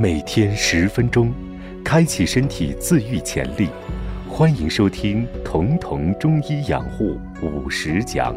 每天10分钟，开启身体自愈潜力。欢迎收听彤彤中医养护50讲。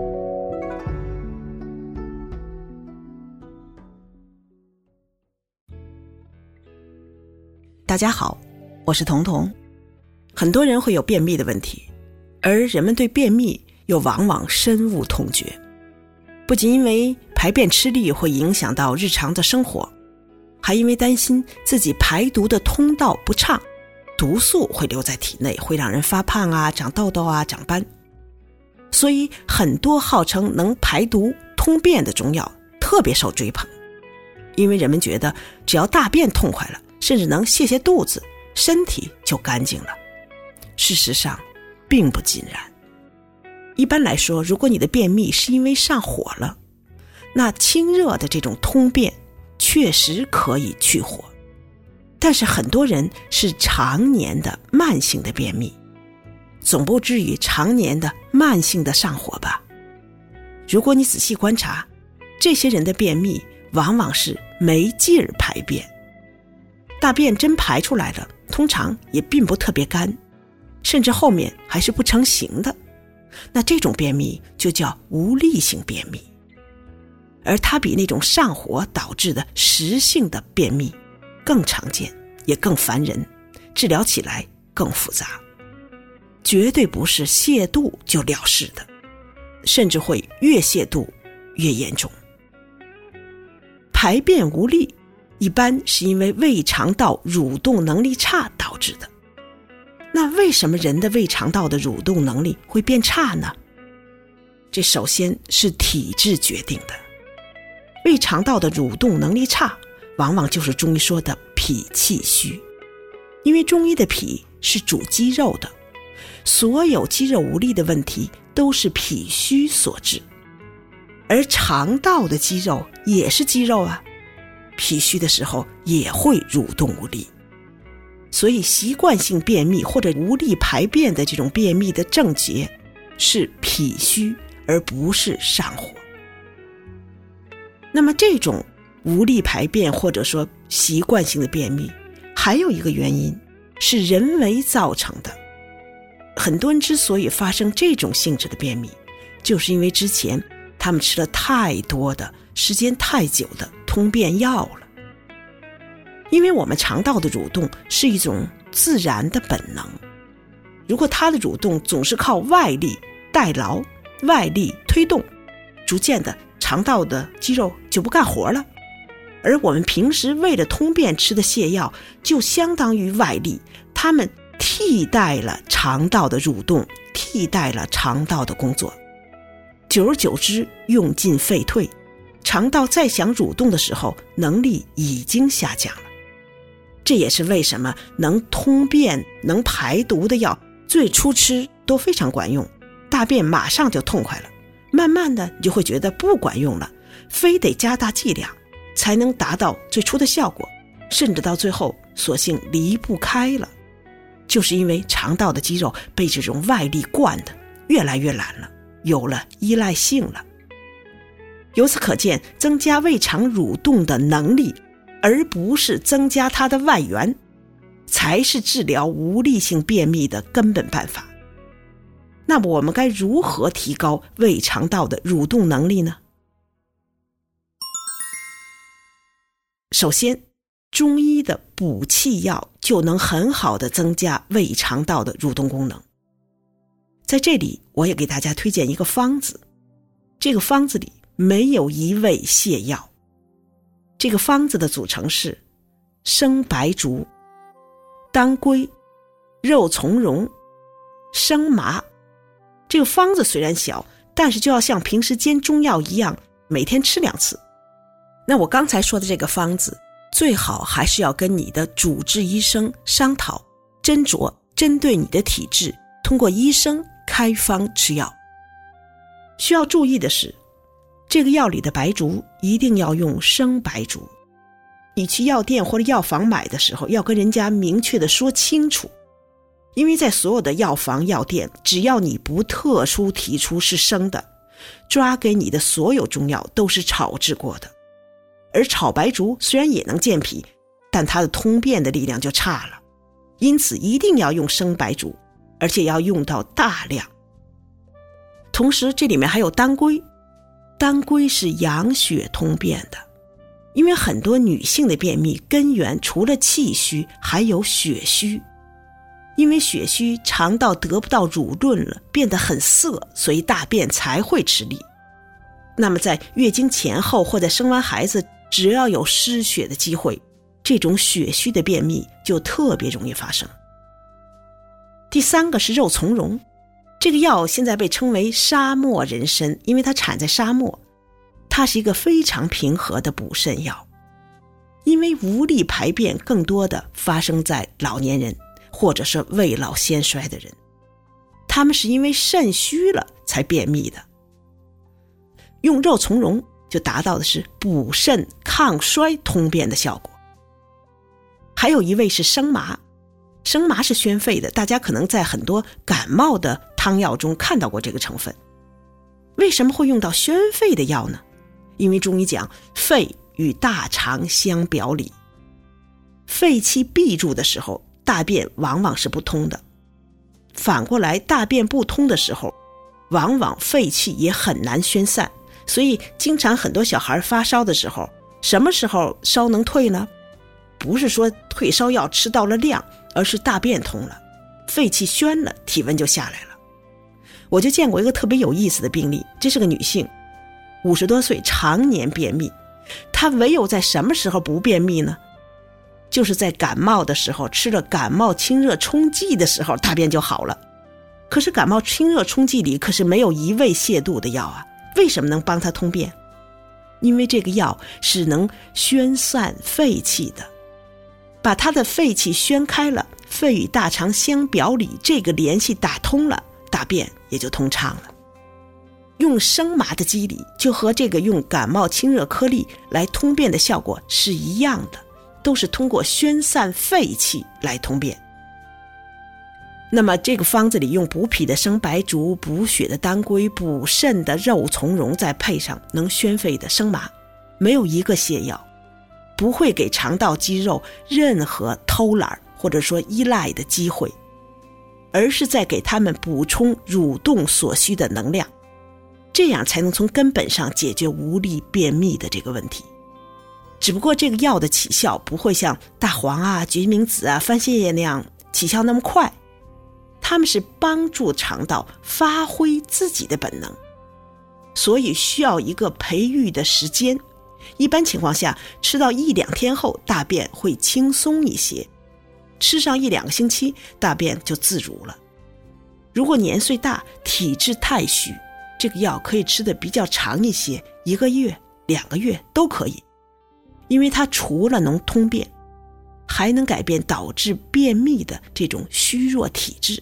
大家好，我是彤彤。很多人会有便秘的问题，而人们对便秘又往往深恶痛绝。不仅因为排便吃力会影响到日常的生活，还因为担心自己排毒的通道不畅，毒素会留在体内，会让人发胖啊、长痘痘啊、长斑。所以很多号称能排毒通便的中药特别受追捧，因为人们觉得只要大便痛快了，甚至能泻肚子，身体就干净了。事实上并不尽然。一般来说，如果你的便秘是因为上火了，那清热的这种通便确实可以去火。但是很多人是常年的慢性的便秘，总不至于常年的慢性的上火吧。如果你仔细观察，这些人的便秘往往是没劲儿排便，大便真排出来了，通常也并不特别干，甚至后面还是不成形的。那这种便秘就叫无力性便秘，而它比那种上火导致的实性的便秘更常见，也更烦人，治疗起来更复杂，绝对不是泻肚就了事的，甚至会越泻肚越严重。排便无力一般是因为胃肠道蠕动能力差导致的。那为什么人的胃肠道的蠕动能力会变差呢？这首先是体质决定的。胃肠道的蠕动能力差，往往就是中医说的脾气虚。因为中医的脾是主肌肉的，所有肌肉无力的问题都是脾虚所致。而肠道的肌肉也是肌肉啊，脾虚的时候也会蠕动无力。所以习惯性便秘或者无力排便的这种便秘的症结是脾虚，而不是上火。那么这种无力排便或者说习惯性的便秘，还有一个原因是人为造成的。很多人之所以发生这种性质的便秘，就是因为之前他们吃了太多的时间太久的通便药了。因为我们肠道的蠕动是一种自然的本能，如果它的蠕动总是靠外力代劳、外力推动，逐渐的肠道的肌肉就不干活了。而我们平时为了通便吃的泻药，就相当于外力，它们替代了肠道的蠕动，替代了肠道的工作。久而久之，用进废退，肠道再想蠕动的时候，能力已经下降了。这也是为什么能通便能排毒的药最初吃都非常管用，大便马上就痛快了，慢慢的你就会觉得不管用了，非得加大剂量才能达到最初的效果，甚至到最后索性离不开了。就是因为肠道的肌肉被这种外力惯的越来越懒了，有了依赖性了。由此可见，增加胃肠蠕动的能力，而不是增加它的外源，才是治疗无力性便秘的根本办法。那么我们该如何提高胃肠道的蠕动能力呢？首先，中医的补气药就能很好的增加胃肠道的蠕动功能。在这里我也给大家推荐一个方子，这个方子里没有一味泻药。这个方子的组成是生白术、当归、肉苁蓉、生麻。这个方子虽然小，但是就要像平时煎中药一样，每天吃2次。那我刚才说的这个方子，最好还是要跟你的主治医生商讨，斟酌针对你的体质，通过医生开方吃药。需要注意的是，这个药里的白术一定要用生白术。你去药店或者药房买的时候，要跟人家明确的说清楚。因为在所有的药房药店，只要你不特殊提出是生的，抓给你的所有中药都是炒制过的。而炒白术虽然也能健脾， 但它的通便的力量就差了，因此一定要用生白术，而且要用到大量。同时这里面还有当归，当归是养血通便的，因为很多女性的便秘根源除了气虚还有血虚，因为血虚肠道得不到乳润了，变得很涩，所以大便才会吃力。那么在月经前后或者生完孩子，只要有失血的机会，这种血虚的便秘就特别容易发生。第三个是肉苁蓉，这个药现在被称为沙漠人参，因为它产在沙漠，它是一个非常平和的补肾药。因为无力排便更多的发生在老年人或者是未老先衰的人，他们是因为肾虚了才便秘的。用肉苁蓉就达到的是补肾抗衰通便的效果。还有一味是生麻，生麻是宣肺的，大家可能在很多感冒的汤药中看到过这个成分。为什么会用到宣肺的药呢？因为中医讲肺与大肠相表里，肺气闭住的时候，大便往往是不通的，反过来大便不通的时候，往往肺气也很难宣散，所以经常很多小孩发烧的时候，什么时候烧能退呢？不是说退烧药吃到了量，而是大便通了，肺气宣了，体温就下来了。我就见过一个特别有意思的病例，这是个女性，50多岁，常年便秘。她唯有在什么时候不便秘呢？就是在感冒的时候，吃了感冒清热冲剂的时候，大便就好了。可是感冒清热冲剂里可是没有一味泻肚的药啊，为什么能帮她通便？因为这个药是能宣散肺气的，把她的肺气宣开了，肺与大肠相表里，这个联系打通了，大便也就通畅了。用生麻的机理就和这个用感冒清热颗粒来通便的效果是一样的，都是通过宣散肺气来通便。那么这个方子里用补脾的生白术、补血的当归、补肾的肉苁蓉，再配上能宣肺的生麻，没有一个泻药，不会给肠道肌肉任何偷懒或者说依赖的机会，而是在给他们补充蠕动所需的能量，这样才能从根本上解决无力便秘的这个问题。只不过这个药的起效不会像大黄啊、决明子啊、番泻叶那样起效那么快，它们是帮助肠道发挥自己的本能，所以需要一个培育的时间。一般情况下，吃到1-2天后，大便会轻松一些，吃上1-2个星期，大便就自如了。如果年岁大，体质太虚，这个药可以吃得比较长一些，1个月、2个月都可以，因为它除了能通便，还能改变导致便秘的这种虚弱体质。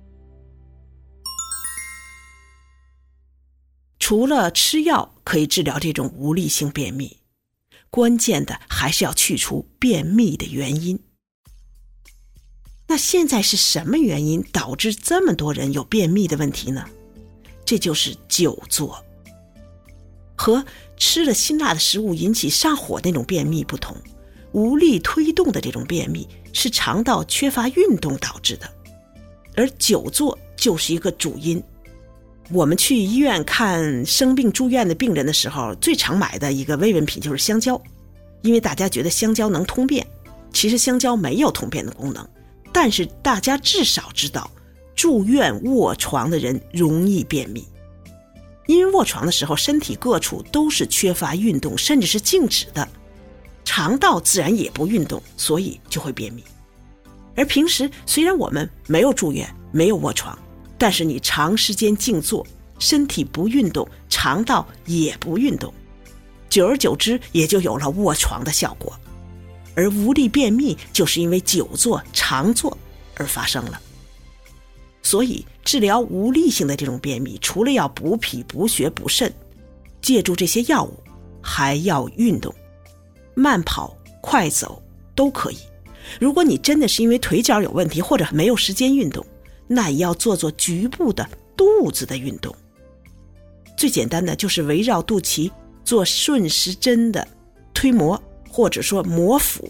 除了吃药可以治疗这种无力性便秘，关键的还是要去除便秘的原因。那现在是什么原因导致这么多人有便秘的问题呢？这就是久坐。和吃了辛辣的食物引起上火那种便秘不同，无力推动的这种便秘是肠道缺乏运动导致的，而久坐就是一个主因。我们去医院看生病住院的病人的时候，最常买的一个慰问品就是香蕉，因为大家觉得香蕉能通便，其实香蕉没有通便的功能，但是大家至少知道住院卧床的人容易便秘，因为卧床的时候身体各处都是缺乏运动，甚至是静止的，肠道自然也不运动，所以就会便秘。而平时虽然我们没有住院，没有卧床，但是你长时间静坐，身体不运动，肠道也不运动，久而久之也就有了卧床的效果。而无力便秘就是因为久坐、长坐而发生了。所以治疗无力性的这种便秘，除了要补脾、补血、补肾，借助这些药物，还要运动，慢跑、快走都可以。如果你真的是因为腿脚有问题，或者没有时间运动，那也要做做局部的肚子的运动。最简单的就是围绕肚脐做顺时针的推摩，或者说摩腹，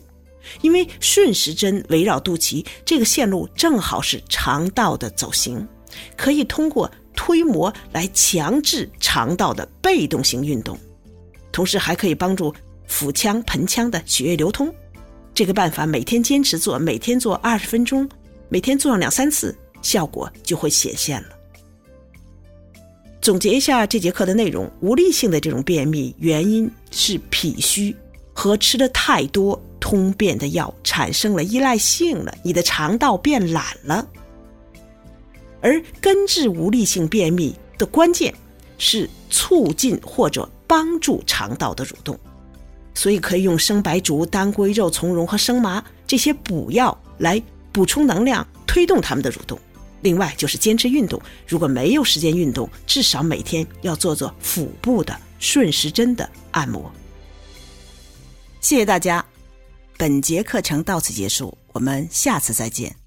因为顺时针围绕肚脐，这个线路正好是肠道的走行，可以通过推磨来强制肠道的被动性运动，同时还可以帮助腹腔、盆腔的血液流通。这个办法每天坚持做，每天做20分钟，每天做上2-3次，效果就会显现了。总结一下这节课的内容，无力性的这种便秘原因是脾虚和吃的太多通便的药产生了依赖性了，你的肠道变懒了。而根治无力性便秘的关键是促进或者帮助肠道的蠕动，所以可以用生白术、当归肉、从容和生麻这些补药来补充能量，推动它们的蠕动。另外就是坚持运动，如果没有时间运动，至少每天要做做腹部的顺时针的按摩。 谢谢大家，本节课程到此结束，我们下次再见。